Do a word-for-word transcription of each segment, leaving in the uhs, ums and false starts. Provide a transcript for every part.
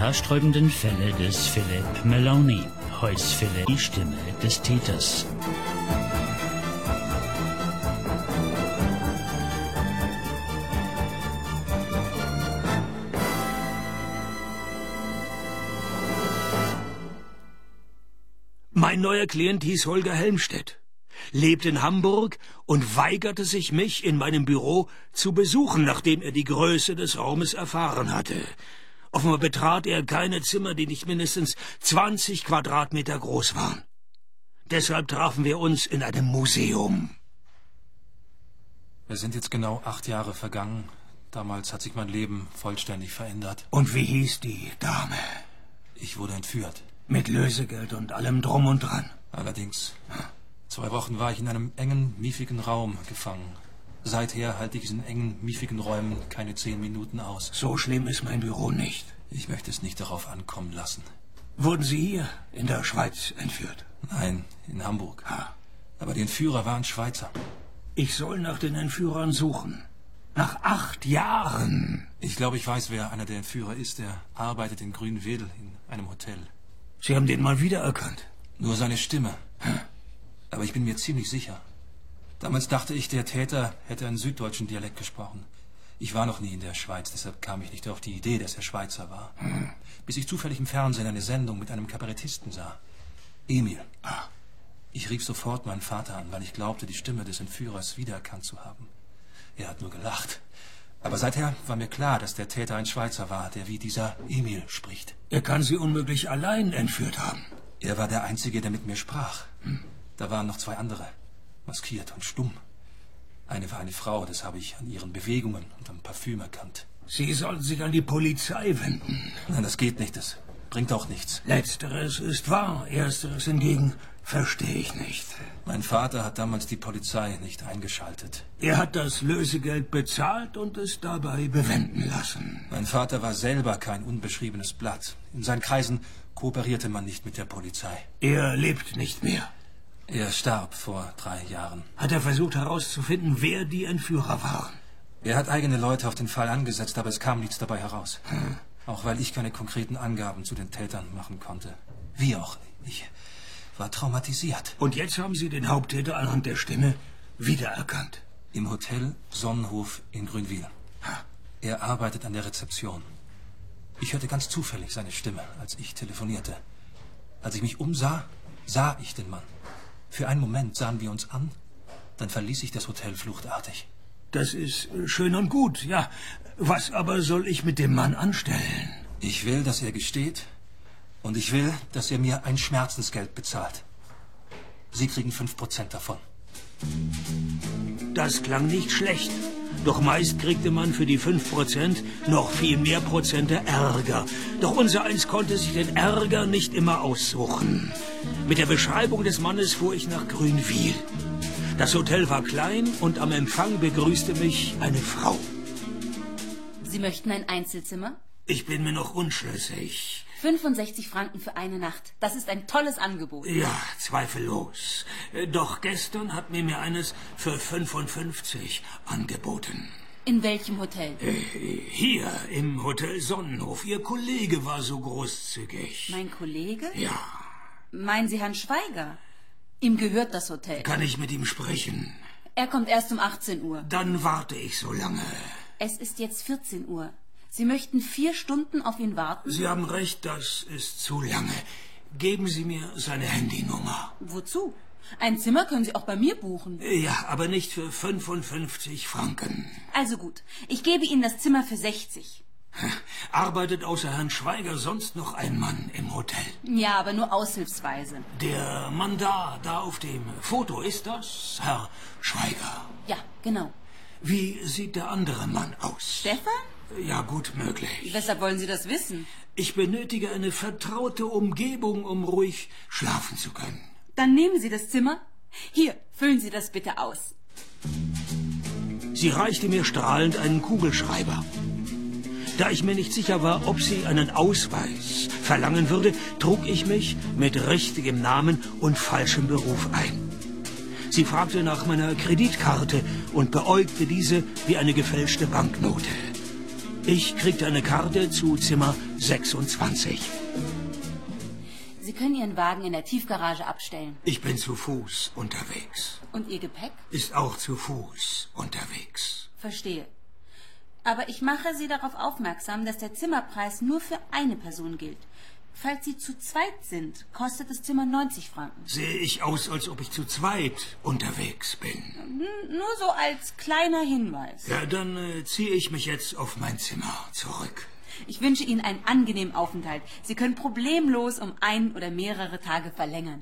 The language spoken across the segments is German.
haarsträubenden Fälle des Philip Maloney. Heus Philip, die Stimme des Täters. Mein neuer Klient hieß Holger Helmstedt, lebt in Hamburg und weigerte sich, mich in meinem Büro zu besuchen, nachdem er die Größe des Raumes erfahren hatte. Offenbar betrat er keine Zimmer, die nicht mindestens zwanzig Quadratmeter groß waren. Deshalb trafen wir uns in einem Museum. Wir sind jetzt genau acht Jahre vergangen. Damals hat sich mein Leben vollständig verändert. Und wie hieß die Dame? Ich wurde entführt. Mit Lösegeld und allem drum und dran. Allerdings. Zwei Wochen war ich in einem engen, miefigen Raum gefangen. Seither halte ich in engen, miefigen Räumen keine zehn Minuten aus. So schlimm ist mein Büro nicht. Ich möchte es nicht darauf ankommen lassen. Wurden Sie hier in der Schweiz entführt? Nein, in Hamburg. Ha. Aber die Entführer waren Schweizer. Ich soll nach den Entführern suchen. Nach acht Jahren. Ich glaube, ich weiß, wer einer der Entführer ist. Er arbeitet in Grünwedel in einem Hotel. Sie haben den mal wiedererkannt? Nur seine Stimme. Aber ich bin mir ziemlich sicher. Damals dachte ich, der Täter hätte einen süddeutschen Dialekt gesprochen. Ich war noch nie in der Schweiz, deshalb kam ich nicht auf die Idee, dass er Schweizer war. Hm. Bis ich zufällig im Fernsehen eine Sendung mit einem Kabarettisten sah. Emil. Ah. Ich rief sofort meinen Vater an, weil ich glaubte, die Stimme des Entführers wiedererkannt zu haben. Er hat nur gelacht. Aber seither war mir klar, dass der Täter ein Schweizer war, der wie dieser Emil spricht. Er kann Sie unmöglich allein entführt haben. Er war der Einzige, der mit mir sprach. Hm. Da waren noch zwei andere, maskiert und stumm. Eine war eine Frau, das habe ich an ihren Bewegungen und am Parfüm erkannt. Sie sollten sich an die Polizei wenden. Nein, das geht nicht, das bringt auch nichts. Letzteres ist wahr, ersteres hingegen verstehe ich nicht. Mein Vater hat damals die Polizei nicht eingeschaltet. Er hat das Lösegeld bezahlt und es dabei bewenden lassen. Mein Vater war selber kein unbeschriebenes Blatt. In seinen Kreisen kooperierte man nicht mit der Polizei. Er lebt nicht mehr. Er starb vor drei Jahren. Hat er versucht herauszufinden, wer die Entführer waren? Er hat eigene Leute auf den Fall angesetzt, aber es kam nichts dabei heraus. Hm. Auch weil ich keine konkreten Angaben zu den Tätern machen konnte. Wie auch. Ich war traumatisiert. Und jetzt haben Sie den Haupttäter anhand der Stimme wiedererkannt? Im Hotel Sonnenhof in Grünwil. Er arbeitet an der Rezeption. Ich hörte ganz zufällig seine Stimme, als ich telefonierte. Als ich mich umsah, sah ich den Mann. Für einen Moment sahen wir uns an, dann verließ ich das Hotel fluchtartig. Das ist schön und gut, ja. Was aber soll ich mit dem Mann anstellen? Ich will, dass er gesteht und ich will, dass er mir ein Schmerzensgeld bezahlt. Sie kriegen fünf Prozent davon. Das klang nicht schlecht. Doch meist kriegte man für die fünf Prozent noch viel mehr Prozente Ärger. Doch unser Eins konnte sich den Ärger nicht immer aussuchen. Mit der Beschreibung des Mannes fuhr ich nach Grünwil. Das Hotel war klein und am Empfang begrüßte mich eine Frau. Sie möchten ein Einzelzimmer? Ich bin mir noch unschlüssig. fünfundsechzig Franken für eine Nacht. Das ist ein tolles Angebot. Ja, zweifellos. Doch gestern hat mir mir eines für fünfundfünfzig angeboten. In welchem Hotel? Äh, hier, im Hotel Sonnenhof. Ihr Kollege war so großzügig. Mein Kollege? Ja. Meinen Sie Herrn Schweiger? Ihm gehört das Hotel. Kann ich mit ihm sprechen? Er kommt erst um achtzehn Uhr. Dann warte ich so lange. Es ist jetzt vierzehn Uhr. Sie möchten vier Stunden auf ihn warten? Sie haben recht, das ist zu lange. Geben Sie mir seine Handynummer. Wozu? Ein Zimmer können Sie auch bei mir buchen. Ja, aber nicht für fünfundfünfzig Franken. Also gut, ich gebe Ihnen das Zimmer für sechzig. Arbeitet außer Herrn Schweiger sonst noch ein Mann im Hotel? Ja, aber nur aushilfsweise. Der Mann da, da auf dem Foto, ist das Herr Schweiger? Ja, genau. Wie sieht der andere Mann aus? Stefan? Ja, gut möglich. Weshalb wollen Sie das wissen? Ich benötige eine vertraute Umgebung, um ruhig schlafen zu können. Dann nehmen Sie das Zimmer. Hier, füllen Sie das bitte aus. Sie reichte mir strahlend einen Kugelschreiber. Da ich mir nicht sicher war, ob sie einen Ausweis verlangen würde, trug ich mich mit richtigem Namen und falschem Beruf ein. Sie fragte nach meiner Kreditkarte und beäugte diese wie eine gefälschte Banknote. Ich kriegte eine Karte zu Zimmer sechsundzwanzig. Sie können Ihren Wagen in der Tiefgarage abstellen. Ich bin zu Fuß unterwegs. Und Ihr Gepäck? Ist auch zu Fuß unterwegs. Verstehe. Aber ich mache Sie darauf aufmerksam, dass der Zimmerpreis nur für eine Person gilt. Falls Sie zu zweit sind, kostet das Zimmer neunzig Franken. Sehe ich aus, als ob ich zu zweit unterwegs bin? Nur so als kleiner Hinweis. Ja, dann äh, ziehe ich mich jetzt auf mein Zimmer zurück. Ich wünsche Ihnen einen angenehmen Aufenthalt. Sie können problemlos um ein oder mehrere Tage verlängern.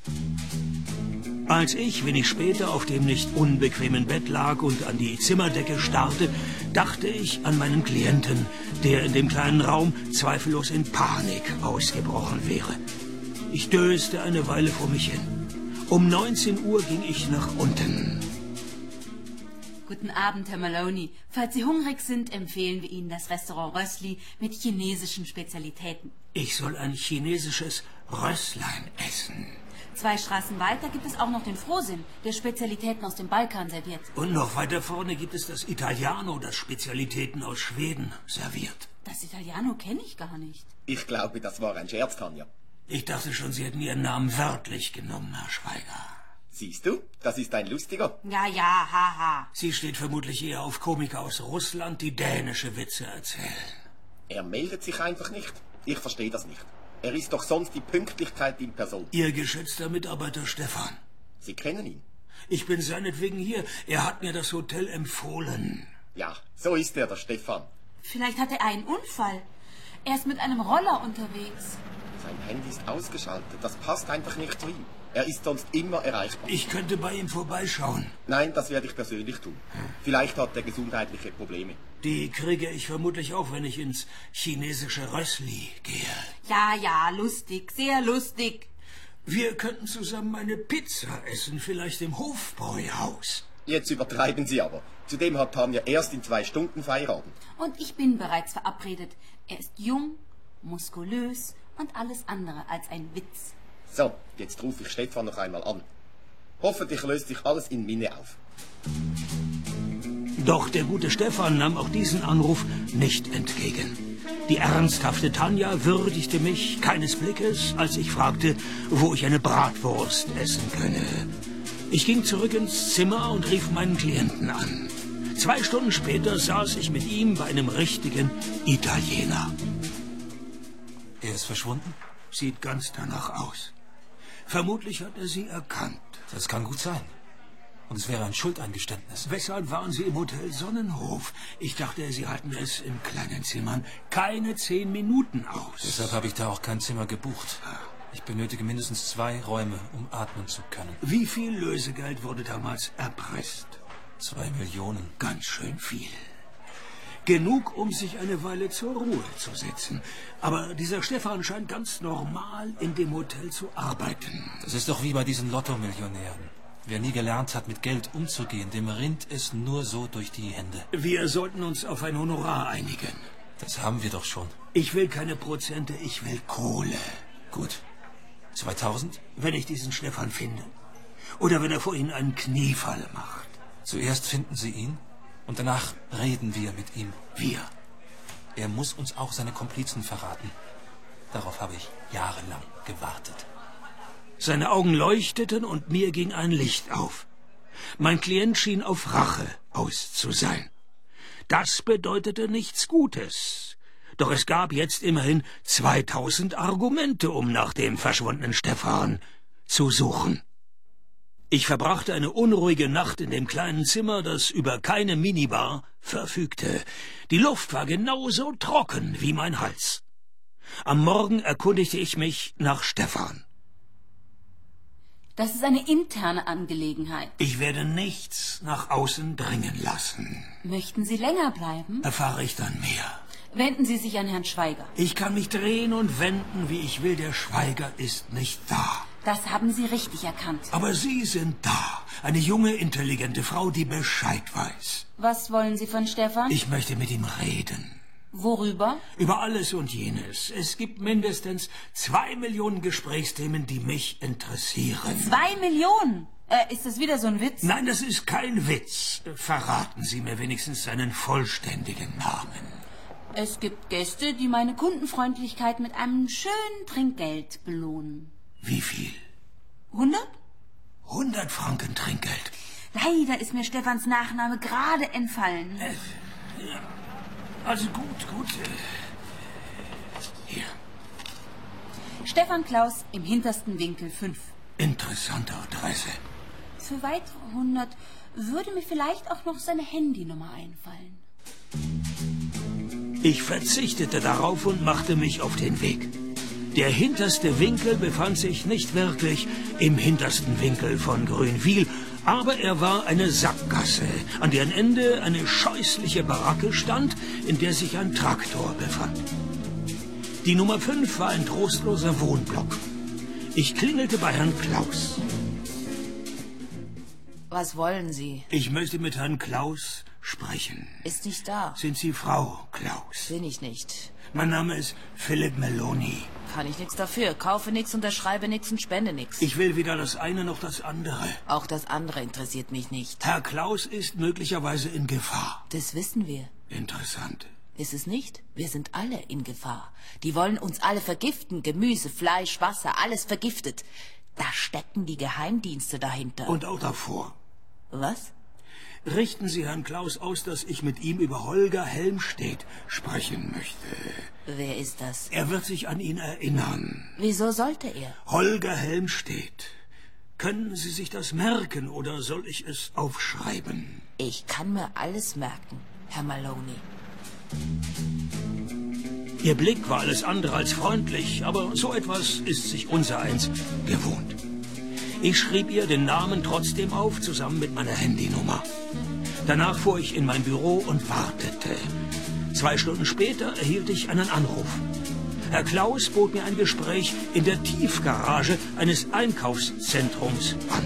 Als ich wenig später auf dem nicht unbequemen Bett lag und an die Zimmerdecke starrte, dachte ich an meinen Klienten, der in dem kleinen Raum zweifellos in Panik ausgebrochen wäre. Ich döste eine Weile vor mich hin. Um neunzehn Uhr ging ich nach unten. Guten Abend, Herr Maloney. Falls Sie hungrig sind, empfehlen wir Ihnen das Restaurant Rössli mit chinesischen Spezialitäten. Ich soll ein chinesisches Rösslein essen. Zwei Straßen weiter gibt es auch noch den Frohsinn, der Spezialitäten aus dem Balkan serviert. Und noch weiter vorne gibt es das Italiano, das Spezialitäten aus Schweden serviert. Das Italiano kenne ich gar nicht. Ich glaube, das war ein Scherz, Tanja. Ich dachte schon, Sie hätten Ihren Namen wörtlich genommen, Herr Schweiger. Siehst du, das ist ein lustiger. Ja, ja, haha. Sie steht vermutlich eher auf Komiker aus Russland, die dänische Witze erzählen. Er meldet sich einfach nicht. Ich verstehe das nicht. Er ist doch sonst die Pünktlichkeit in Person. Ihr geschätzter Mitarbeiter Stefan. Sie kennen ihn? Ich bin seinetwegen hier. Er hat mir das Hotel empfohlen. Ja, so ist er, der Stefan. Vielleicht hat er einen Unfall. Er ist mit einem Roller unterwegs. Sein Handy ist ausgeschaltet. Das passt einfach nicht zu ihm. Er ist sonst immer erreichbar. Ich könnte bei ihm vorbeischauen. Nein, das werde ich persönlich tun. Vielleicht hat er gesundheitliche Probleme. Die kriege ich vermutlich auch, wenn ich ins chinesische Rössli gehe. Ja, ja, lustig, sehr lustig. Wir könnten zusammen eine Pizza essen, vielleicht im Hofbräuhaus. Jetzt übertreiben Sie aber. Zudem hat Tanja erst in zwei Stunden Feierabend. Und ich bin bereits verabredet. Er ist jung, muskulös und alles andere als ein Witz. So, jetzt rufe ich Stefan noch einmal an. Hoffentlich löst sich alles in Minne auf. Doch der gute Stefan nahm auch diesen Anruf nicht entgegen. Die ernsthafte Tanja würdigte mich keines Blickes, als ich fragte, wo ich eine Bratwurst essen könne. Ich ging zurück ins Zimmer und rief meinen Klienten an. Zwei Stunden später saß ich mit ihm bei einem richtigen Italiener. Er ist verschwunden? Sieht ganz danach aus. Vermutlich hat er Sie erkannt. Das kann gut sein. Und es wäre ein Schuldeingeständnis. Weshalb waren Sie im Hotel Sonnenhof? Ich dachte, Sie halten es in kleinen Zimmern keine zehn Minuten aus. Deshalb habe ich da auch kein Zimmer gebucht. Ich benötige mindestens zwei Räume, um atmen zu können. Wie viel Lösegeld wurde damals erpresst? Zwei Millionen. Ganz schön viel. Genug, um sich eine Weile zur Ruhe zu setzen. Aber dieser Stefan scheint ganz normal in dem Hotel zu arbeiten. Das ist doch wie bei diesen Lotto-Millionären. Wer nie gelernt hat, mit Geld umzugehen, dem rinnt es nur so durch die Hände. Wir sollten uns auf ein Honorar einigen. Das haben wir doch schon. Ich will keine Prozente, ich will Kohle. Gut. zweitausend? Wenn ich diesen Stefan finde. Oder wenn er vor Ihnen einen Kniefall macht. Zuerst finden Sie ihn und danach reden wir mit ihm. Wir? Er muss uns auch seine Komplizen verraten. Darauf habe ich jahrelang gewartet. Seine Augen leuchteten und mir ging ein Licht auf. Mein Klient schien auf Rache aus zu sein. Das bedeutete nichts Gutes. Doch es gab jetzt immerhin zweitausend Argumente, um nach dem verschwundenen Stefan zu suchen. Ich verbrachte eine unruhige Nacht in dem kleinen Zimmer, das über keine Minibar verfügte. Die Luft war genauso trocken wie mein Hals. Am Morgen erkundigte ich mich nach Stefan. Das ist eine interne Angelegenheit. Ich werde nichts nach außen dringen lassen. Möchten Sie länger bleiben? Erfahre ich dann mehr. Wenden Sie sich an Herrn Schweiger. Ich kann mich drehen und wenden, wie ich will. Der Schweiger ist nicht da. Das haben Sie richtig erkannt. Aber Sie sind da. Eine junge, intelligente Frau, die Bescheid weiß. Was wollen Sie von Stefan? Ich möchte mit ihm reden. Worüber? Über alles und jenes. Es gibt mindestens zwei Millionen Gesprächsthemen, die mich interessieren. Zwei Millionen? Äh, ist das wieder so ein Witz? Nein, das ist kein Witz. Verraten Sie mir wenigstens seinen vollständigen Namen. Es gibt Gäste, die meine Kundenfreundlichkeit mit einem schönen Trinkgeld belohnen. Wie viel? Hundert? Hundert Franken Trinkgeld. Leider ist mir Stefans Nachname gerade entfallen. Äh, ja. Also gut, gut. Hier. Stefan Klaus im hintersten Winkel fünf. Interessante Adresse. Für weitere hundert würde mir vielleicht auch noch seine Handynummer einfallen. Ich verzichtete darauf und machte mich auf den Weg. Der hinterste Winkel befand sich nicht wirklich im hintersten Winkel von Grünwil, aber er war eine Sackgasse, an deren Ende eine scheußliche Baracke stand, in der sich ein Traktor befand. Die Nummer fünf war ein trostloser Wohnblock. Ich klingelte bei Herrn Klaus. Was wollen Sie? Ich möchte mit Herrn Klaus sprechen. Ist nicht da. Sind Sie Frau Klaus? Bin ich nicht. Mein Name ist Philipp Meloni. Kann ich nichts dafür. Kaufe nichts, unterschreibe nichts und spende nichts. Ich will weder das eine noch das andere. Auch das andere interessiert mich nicht. Herr Klaus ist möglicherweise in Gefahr. Das wissen wir. Interessant. Ist es nicht? Wir sind alle in Gefahr. Die wollen uns alle vergiften. Gemüse, Fleisch, Wasser, alles vergiftet. Da stecken die Geheimdienste dahinter. Und auch davor. Was? Richten Sie Herrn Klaus aus, dass ich mit ihm über Holger Helmstedt sprechen möchte. Wer ist das? Er wird sich an ihn erinnern. Wieso sollte er? Holger Helmstedt. Können Sie sich das merken oder soll ich es aufschreiben? Ich kann mir alles merken, Herr Maloney. Ihr Blick war alles andere als freundlich, aber so etwas ist sich unsereins gewohnt. Ich schrieb ihr den Namen trotzdem auf, zusammen mit meiner Handynummer. Danach fuhr ich in mein Büro und wartete. Zwei Stunden später erhielt ich einen Anruf. Herr Klaus bot mir ein Gespräch in der Tiefgarage eines Einkaufszentrums an.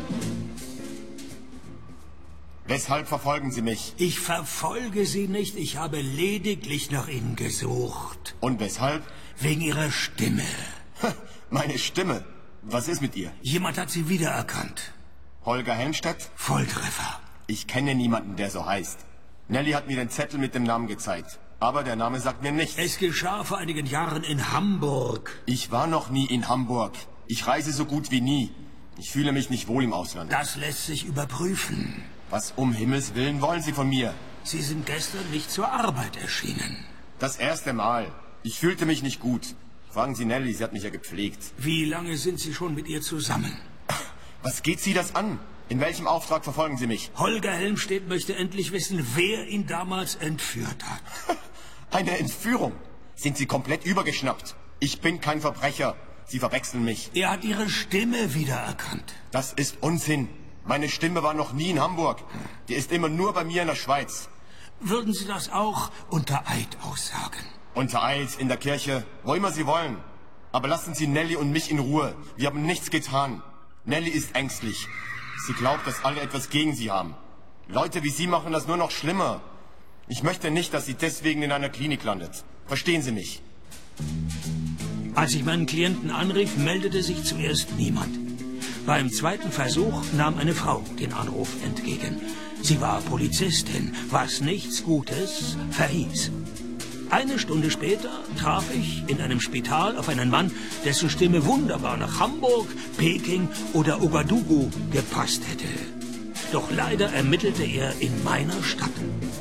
Weshalb verfolgen Sie mich? Ich verfolge Sie nicht, ich habe lediglich nach Ihnen gesucht. Und weshalb? Wegen Ihrer Stimme. Meine Stimme? Was ist mit ihr? Jemand hat sie wiedererkannt. Holger Helmstedt? Volltreffer. Ich kenne niemanden, der so heißt. Nelly hat mir den Zettel mit dem Namen gezeigt. Aber der Name sagt mir nichts. Es geschah vor einigen Jahren in Hamburg. Ich war noch nie in Hamburg. Ich reise so gut wie nie. Ich fühle mich nicht wohl im Ausland. Das lässt sich überprüfen. Was um Himmels Willen wollen Sie von mir? Sie sind gestern nicht zur Arbeit erschienen. Das erste Mal. Ich fühlte mich nicht gut. Fragen Sie Nelly, sie hat mich ja gepflegt. Wie lange sind Sie schon mit ihr zusammen? Was geht Sie das an? In welchem Auftrag verfolgen Sie mich? Holger Helmstedt möchte endlich wissen, wer ihn damals entführt hat. Eine Entführung? Sind Sie komplett übergeschnappt? Ich bin kein Verbrecher. Sie verwechseln mich. Er hat Ihre Stimme wiedererkannt. Das ist Unsinn. Meine Stimme war noch nie in Hamburg. Die ist immer nur bei mir in der Schweiz. Würden Sie das auch unter Eid aussagen? Unter Eid, in der Kirche, wo immer Sie wollen. Aber lassen Sie Nelly und mich in Ruhe. Wir haben nichts getan. Nelly ist ängstlich. Sie glaubt, dass alle etwas gegen sie haben. Leute wie Sie machen das nur noch schlimmer. Ich möchte nicht, dass sie deswegen in einer Klinik landet. Verstehen Sie mich? Als ich meinen Klienten anrief, meldete sich zuerst niemand. Beim zweiten Versuch nahm eine Frau den Anruf entgegen. Sie war Polizistin, was nichts Gutes verhieß. Eine Stunde später traf ich in einem Spital auf einen Mann, dessen Stimme wunderbar nach Hamburg, Peking oder Ouagadougou gepasst hätte. Doch leider ermittelte er in meiner Stadt.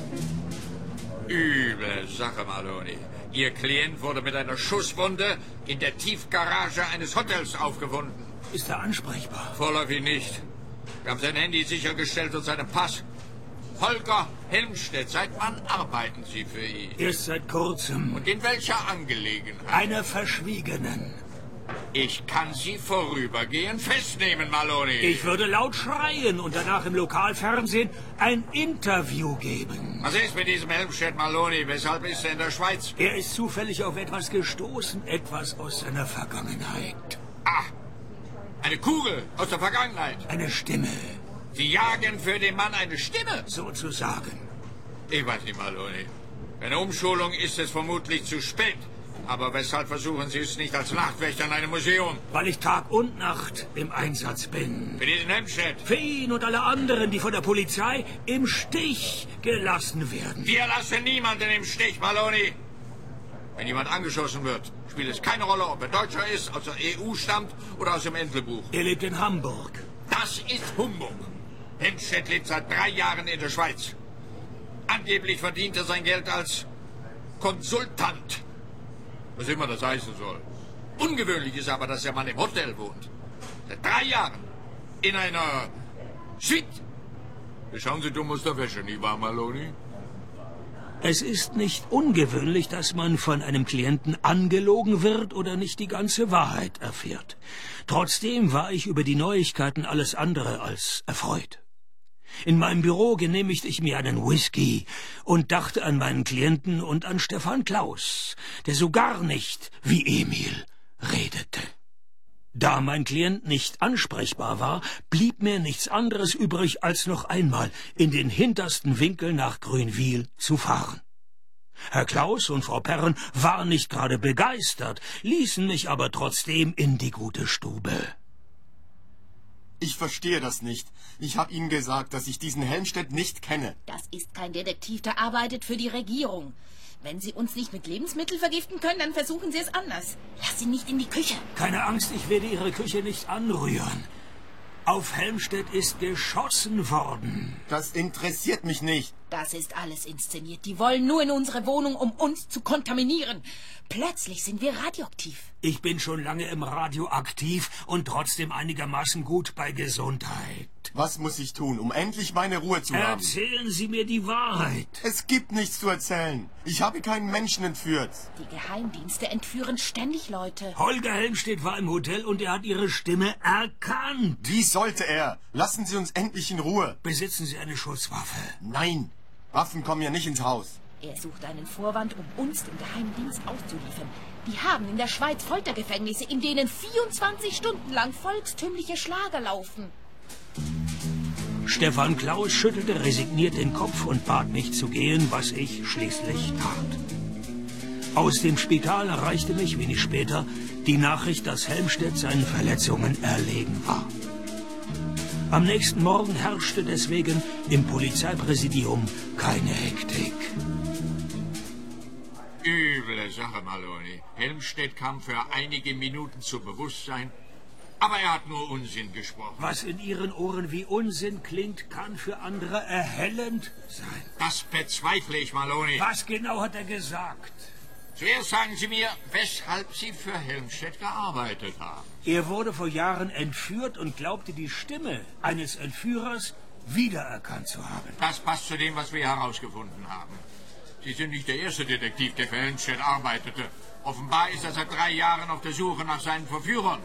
Üble Sache, Maloney. Ihr Klient wurde mit einer Schusswunde in der Tiefgarage eines Hotels aufgefunden. Ist er ansprechbar? Vorläufig nicht. Wir haben sein Handy sichergestellt und seinen Pass. Holger Helmstedt, seit wann arbeiten Sie für ihn? Erst seit kurzem. Und in welcher Angelegenheit? Einer verschwiegenen. Ich kann Sie vorübergehend festnehmen, Maloney. Ich würde laut schreien und danach im Lokalfernsehen ein Interview geben. Was ist mit diesem Helmstedt, Maloney? Weshalb ist er in der Schweiz? Er ist zufällig auf etwas gestoßen, etwas aus seiner Vergangenheit. Ah, eine Kugel aus der Vergangenheit. Eine Stimme. Sie jagen für den Mann eine Stimme? Sozusagen. Ich weiß nicht, Maloney. Für eine Umschulung ist es vermutlich zu spät. Aber weshalb versuchen Sie es nicht als Nachtwächter in einem Museum? Weil ich Tag und Nacht im Einsatz bin. Für diesen Helmstedt? Für ihn und alle anderen, die von der Polizei im Stich gelassen werden. Wir lassen niemanden im Stich, Maloney. Wenn jemand angeschossen wird, spielt es keine Rolle, ob er Deutscher ist, aus der E U stammt oder aus dem Entlebuch. Er lebt in Hamburg. Das ist Humbug. Helmstedt lebt seit drei Jahren in der Schweiz. Angeblich verdient er sein Geld als Konsultant. Was immer das heißen soll. Ungewöhnlich ist aber, dass der Mann im Hotel wohnt. Seit drei Jahren. In einer Suite. Schauen Sie dumm aus der Wäsche, nicht wahr, Maloney? Es ist nicht ungewöhnlich, dass man von einem Klienten angelogen wird oder nicht die ganze Wahrheit erfährt. Trotzdem war ich über die Neuigkeiten alles andere als erfreut. In meinem Büro genehmigte ich mir einen Whisky und dachte an meinen Klienten und an Stefan Klaus, der so gar nicht wie Emil redete. Da mein Klient nicht ansprechbar war, blieb mir nichts anderes übrig, als noch einmal in den hintersten Winkel nach Grünwil zu fahren. Herr Klaus und Frau Perren waren nicht gerade begeistert, ließen mich aber trotzdem in die gute Stube. Ich verstehe das nicht. Ich habe Ihnen gesagt, dass ich diesen Helmstedt nicht kenne. Das ist kein Detektiv, der arbeitet für die Regierung. Wenn Sie uns nicht mit Lebensmitteln vergiften können, dann versuchen Sie es anders. Lass ihn nicht in die Küche. Keine Angst, ich werde Ihre Küche nicht anrühren. Auf Helmstedt ist geschossen worden. Das interessiert mich nicht. Das ist alles inszeniert. Die wollen nur in unsere Wohnung, um uns zu kontaminieren. Plötzlich sind wir radioaktiv. Ich bin schon lange im Radio aktiv und trotzdem einigermaßen gut bei Gesundheit. Was muss ich tun, um endlich meine Ruhe zu haben? Erzählen Sie mir die Wahrheit. Es gibt nichts zu erzählen. Ich habe keinen Menschen entführt. Die Geheimdienste entführen ständig Leute. Holger Helmstedt war im Hotel und er hat Ihre Stimme erkannt. Wie sollte er? Lassen Sie uns endlich in Ruhe. Besitzen Sie eine Schusswaffe? Nein, Waffen kommen ja nicht ins Haus. Er sucht einen Vorwand, um uns den Geheimdienst auszuliefern. Die haben in der Schweiz Foltergefängnisse, in denen vierundzwanzig Stunden lang volkstümliche Schlager laufen. Stefan Klaus schüttelte resigniert den Kopf und bat mich zu gehen, was ich schließlich tat. Aus dem Spital erreichte mich wenig später die Nachricht, dass Helmstedt seinen Verletzungen erlegen war. Am nächsten Morgen herrschte deswegen im Polizeipräsidium keine Hektik. Üble Sache, Maloney. Helmstedt kam für einige Minuten zu Bewusstsein, aber er hat nur Unsinn gesprochen. Was in Ihren Ohren wie Unsinn klingt, kann für andere erhellend sein. Das bezweifle ich, Maloney. Was genau hat er gesagt? Zuerst sagen Sie mir, weshalb Sie für Helmstedt gearbeitet haben. Er wurde vor Jahren entführt und glaubte, die Stimme eines Entführers wiedererkannt zu haben. Das passt zu dem, was wir herausgefunden haben. Sie sind nicht der erste Detektiv, der für Helmstedt arbeitete. Offenbar ist er seit drei Jahren auf der Suche nach seinen Verführern,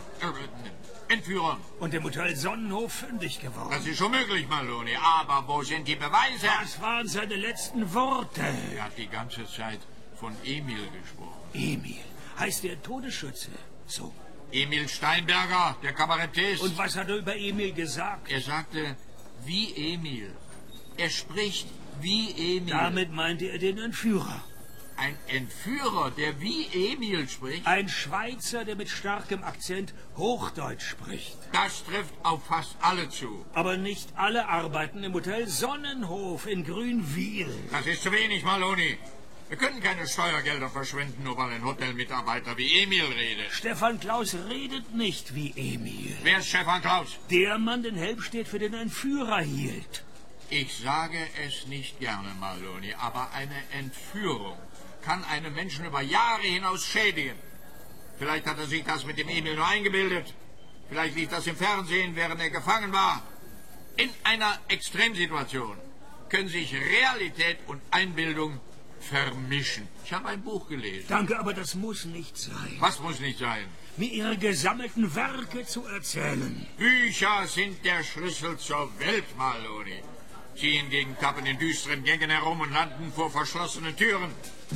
äh, Entführern. Und im Hotel Sonnenhof fündig geworden. Das ist schon möglich, Maloney. Aber wo sind die Beweise? Was waren seine letzten Worte? Er hat die ganze Zeit von Emil gesprochen. Emil? Heißt der Todesschütze? So. Emil Steinberger, der Kabarettist. Und was hat er über Emil gesagt? Er sagte, wie Emil. Er spricht wie Emil. Damit meinte er den Entführer. Ein Entführer, der wie Emil spricht? Ein Schweizer, der mit starkem Akzent Hochdeutsch spricht. Das trifft auf fast alle zu. Aber nicht alle arbeiten im Hotel Sonnenhof in Grünwil. Das ist zu wenig, Maloney. Wir können keine Steuergelder verschwenden, nur weil ein Hotelmitarbeiter wie Emil redet. Stefan Klaus redet nicht wie Emil. Wer ist Stefan Klaus? Der Mann, den Helmstedt für den Entführer hielt. Ich sage es nicht gerne, Maloney, aber eine Entführung kann einen Menschen über Jahre hinaus schädigen. Vielleicht hat er sich das mit dem Emil nur eingebildet. Vielleicht lief das im Fernsehen, während er gefangen war. In einer Extremsituation können sich Realität und Einbildung vermischen. Ich habe ein Buch gelesen. Danke, aber das muss nicht sein. Was muss nicht sein? Mir Ihre gesammelten Werke zu erzählen. Bücher sind der Schlüssel zur Welt, Maloney. Sie hingegen tappen in düsteren Gängen herum und landen vor verschlossenen Türen.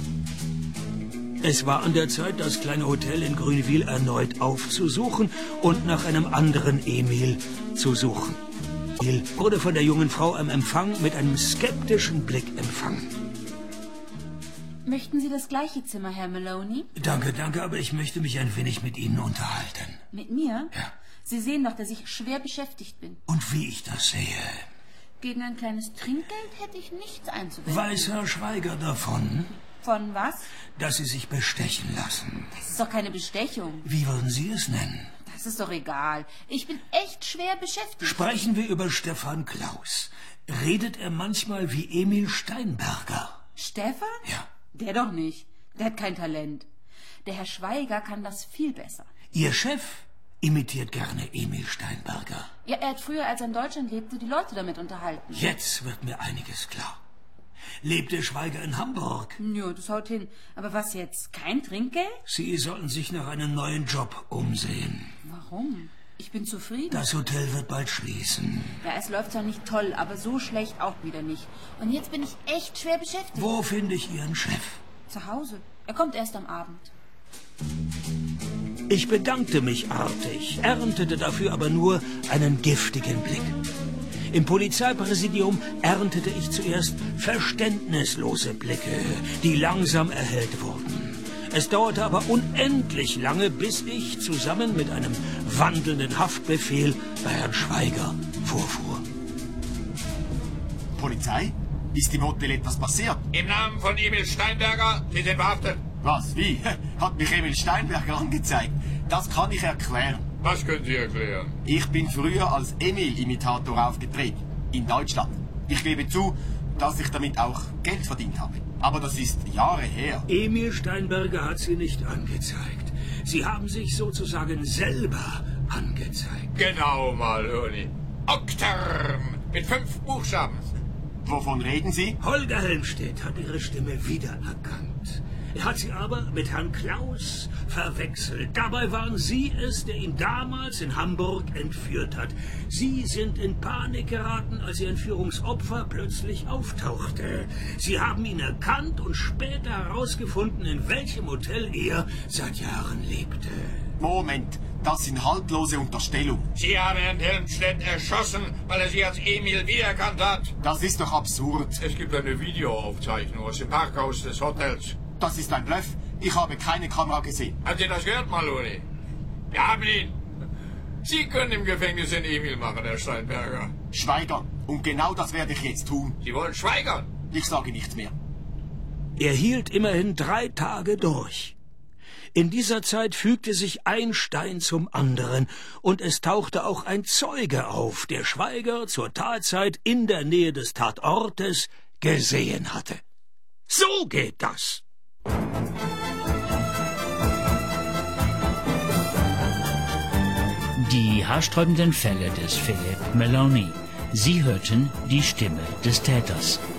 Es war an der Zeit, das kleine Hotel in Grünwil erneut aufzusuchen und nach einem anderen Emil zu suchen. Emil wurde von der jungen Frau am Empfang mit einem skeptischen Blick empfangen. Möchten Sie das gleiche Zimmer, Herr Maloney? Danke, danke, aber ich möchte mich ein wenig mit Ihnen unterhalten. Mit mir? Ja. Sie sehen doch, dass ich schwer beschäftigt bin. Und wie ich das sehe. Gegen ein kleines Trinkgeld hätte ich nichts einzuwenden. Weiß Herr Schweiger davon? Von was? Dass Sie sich bestechen lassen. Das ist doch keine Bestechung. Wie würden Sie es nennen? Das ist doch egal. Ich bin echt schwer beschäftigt. Sprechen wir über Stefan Klaus. Redet er manchmal wie Emil Steinberger? Stefan? Ja. Der doch nicht. Der hat kein Talent. Der Herr Schweiger kann das viel besser. Ihr Chef imitiert gerne Emil Steinberger. Ja, er hat früher, als er in Deutschland lebte, die Leute damit unterhalten. Jetzt wird mir einiges klar. Lebte Schweiger in Hamburg? Ja, das haut hin. Aber was jetzt? Kein Trinkgeld? Sie sollten sich nach einem neuen Job umsehen. Warum? Ich bin zufrieden. Das Hotel wird bald schließen. Ja, es läuft zwar nicht toll, aber so schlecht auch wieder nicht. Und jetzt bin ich echt schwer beschäftigt. Wo finde ich Ihren Chef? Zu Hause. Er kommt erst am Abend. Ich bedankte mich artig, erntete dafür aber nur einen giftigen Blick. Im Polizeipräsidium erntete ich zuerst verständnislose Blicke, die langsam erhellt wurden. Es dauerte aber unendlich lange, bis ich zusammen mit einem wandelnden Haftbefehl bei Herrn Schweiger vorfuhr. Polizei? Ist im Hotel etwas passiert? Im Namen von Emil Steinberger, Sie sind verhaftet. Was? Wie? Hat mich Emil Steinberger angezeigt? Das kann ich erklären. Was können Sie erklären? Ich bin früher als Emil-Imitator aufgetreten. In Deutschland. Ich gebe zu, dass ich damit auch Geld verdient habe. Aber das ist Jahre her. Emil Steinberger hat Sie nicht angezeigt. Sie haben sich sozusagen selber angezeigt. Genau, Maloni. Okterm mit fünf Buchstaben. Wovon reden Sie? Holger Helmstedt hat Ihre Stimme wiedererkannt. Er hat sie aber mit Herrn Klaus verwechselt. Dabei waren Sie es, der ihn damals in Hamburg entführt hat. Sie sind in Panik geraten, als Ihr Entführungsopfer plötzlich auftauchte. Sie haben ihn erkannt und später herausgefunden, in welchem Hotel er seit Jahren lebte. Moment, das sind haltlose Unterstellungen. Sie haben Herrn Helmstedt erschossen, weil er Sie als Emil wiedererkannt hat. Das ist doch absurd. Es gibt eine Videoaufzeichnung aus dem Parkhaus des Hotels. Das ist ein Bluff. Ich habe keine Kamera gesehen. Haben Sie das gehört, Maloni? Wir haben ihn. Sie können im Gefängnis den Emil machen, Herr Steinberger. Schweigern. Und genau das werde ich jetzt tun. Sie wollen schweigern? Ich sage nichts mehr. Er hielt immerhin drei Tage durch. In dieser Zeit fügte sich ein Stein zum anderen, und es tauchte auch ein Zeuge auf, der Schweiger zur Tatzeit in der Nähe des Tatortes gesehen hatte. So geht das. Die haarsträubenden Fälle des Philippe Meloni. Sie hörten die Stimme des Täters.